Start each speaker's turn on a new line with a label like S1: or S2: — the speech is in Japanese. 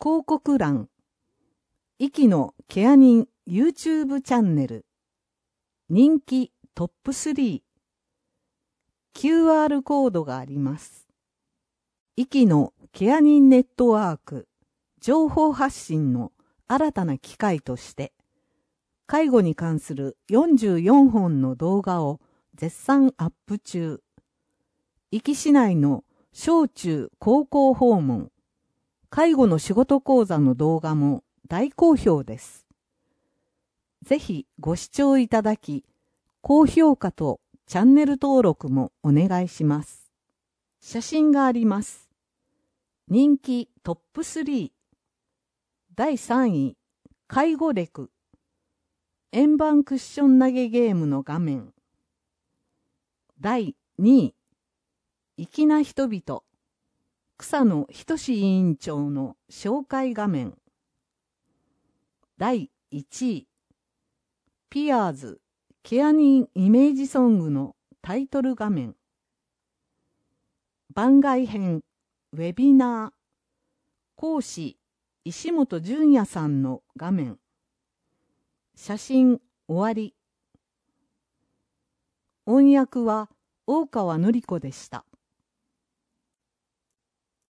S1: 広告欄、息のケア人 YouTube チャンネル、人気トップ3、QR コードがあります。息のケア人ネットワーク、情報発信の新たな機会として、介護に関する44本の動画を絶賛アップ中。壱岐市内の小中高校訪問、介護の仕事講座の動画も大好評です。ぜひご視聴いただき、高評価とチャンネル登録もお願いします。写真があります。人気トップ3。第3位、介護レク。円盤クッション投げゲームの画面。第2位、粋な人々。草野仁委員長の紹介画面。第1位、ピアーズケア人イメージソングのタイトル画面。番外編ウェビナー講師石本純也さんの画面。写真終わり。音訳は大川典子でした。